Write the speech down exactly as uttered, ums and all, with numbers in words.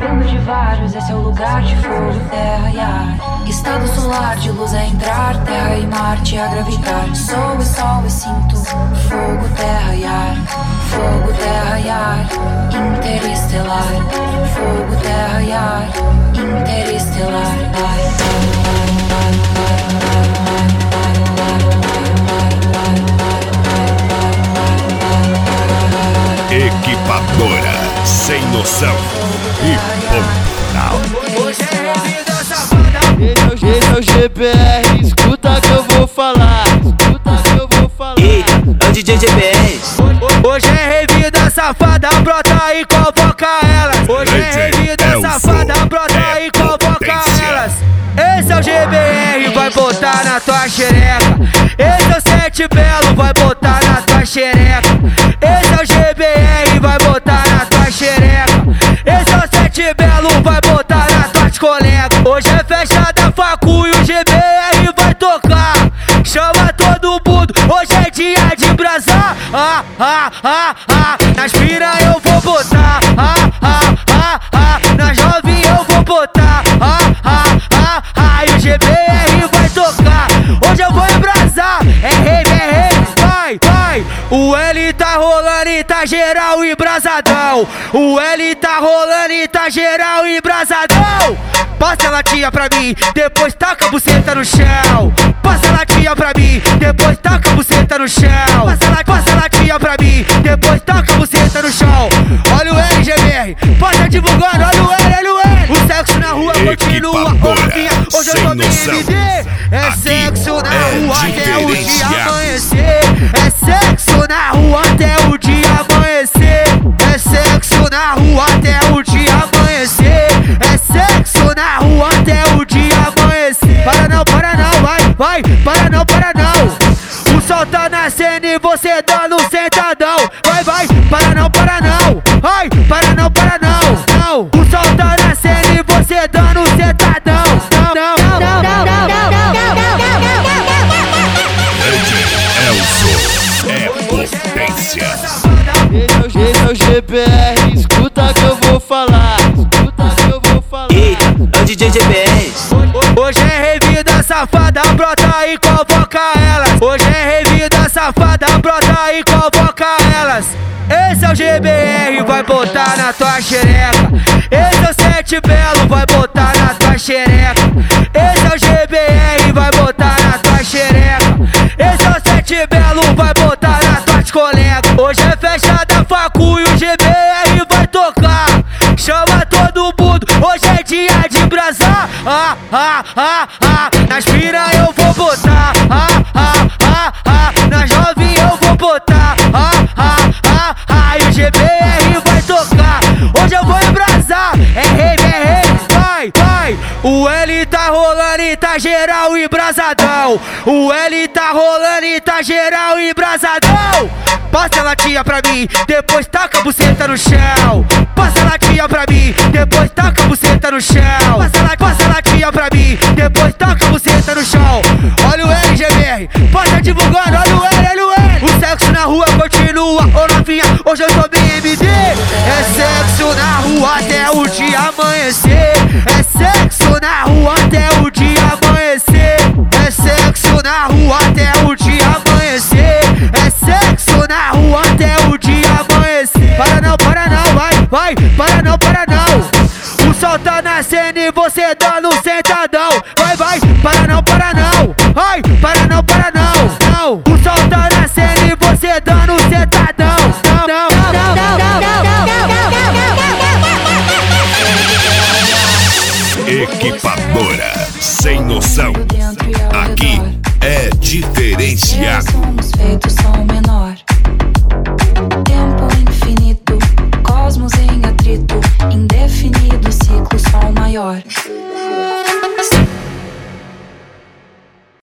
Cuidando de vários, esse é o lugar de fogo, terra e ar. Estado solar de luz é entrar, terra e Marte a gravitar. Sou e sol e sinto fogo, terra e ar. Fogo, terra e ar, interestelar. Fogo, terra e ar, interestelar. Equipadora sem noção e ponto. Hoje é revida safada. Esse é o G B R, escuta que eu vou falar. Escuta que eu vou falar. E é o D J G B R. Hoje é revida safada, brota e convoca elas. Hoje é revida safada, brota e convoca elas. Esse é o G B R, vai botar na tua xereca. Esse é o Sete Belo, vai botar na tua xereca. Esse é o G B R, vai botar na tua xereca. Esse é o Sete Belo, vai botar na tua colega. Hoje é festa da facu e o G B R vai tocar. Chama todo mundo, hoje é dia de brasar. Ah, ah, ah, ah, nas pira eu vou botar. Ah, ah, ah, ah, nas novinhas eu vou botar. Ah, ah, ah, ah, e o G B R vai tocar. Hoje eu vou embrasar, é rave, é rave, vai, vai. O L tá rolando e tá geral embrasadão. O L tá rolando e tá geral embrasadão. Passa a latinha pra mim, depois taca a buceta no chão. Passa a latinha pra mim, depois taca a buceta no chão. Passa a, passa a latinha pra mim, depois taca a buceta no chão. Olha o L G B R, passa divulgando, olha o L, olha o L. O sexo na rua continua, novinha, hoje eu tô bem M D. É sexo na rua até o dia amanhecer. É sexo na rua até o dia amanhecer. É sexo na rua até o dia amanhecer. É sexo na rua até o dia amanhecer. Para não, para não, vai, vai, para não, para não. O sol tá nascendo e você dando sentadão. Vai, vai, para não, para não. Vai, para não, para não, não. O sol tá nascendo e você dando sentadão. Não, não, não, não, não, não, não, não, não, Elson é potência. Esse é o G B R, escuta que eu vou falar. Escuta que eu vou falar. E é o D J G B R. Hoje é revida safada, brota e convoca elas. Hoje é revida safada, brota e convoca elas. Esse é o G B R, vai botar na tua xereca. Esse é o Sete Belo, vai botar na tua xereca. Esse é o G B R, vai botar na tua xereca. Esse é o Sete Belo, vai botar na tua colega. Hoje é festa da facu e o G B R vai tocar. Chama todo mundo, hoje é dia de brasar. Ah, ah, ah, ah, nas pira eu vou botar. Ah, ah, ah, ah, nas novinhas eu vou botar. Ah, ah, ah, ah, e o G B R vai tocar. Hoje eu vou embrasar, é rave, é rave, vai, vai. O L tá rolando e tá geral embrasadão. O L tá rolando e tá geral embrasadão. Passa a latinha pra mim, depois taca a buceta no chão. Passa a latinha pra mim, depois taca a buceta no chão. Passa a, passa a latinha pra mim, depois taca a buceta no chão. Olha o L G B R, passa divulgando, olha o L, olha o L. O sexo na rua continua, ô novinha, hoje eu tô bem M D. É sexo na rua até o dia amanhecer. É sexo na rua até o dia amanhecer. É sexo na rua até o dia amanhecer. É sexo na rua até o dia amanhecer. Para não, para não, vai, vai, para não, para não. O sol tá nascendo e você dando sentadão. Vai, vai, para não, para não. Vai, para não, para não, não. O sol tá nascendo e você dando sentadão. Não, não, não, não, não, não, não, não. Equipadora sem noção. Aqui é diferenciado. Somos feitos, somos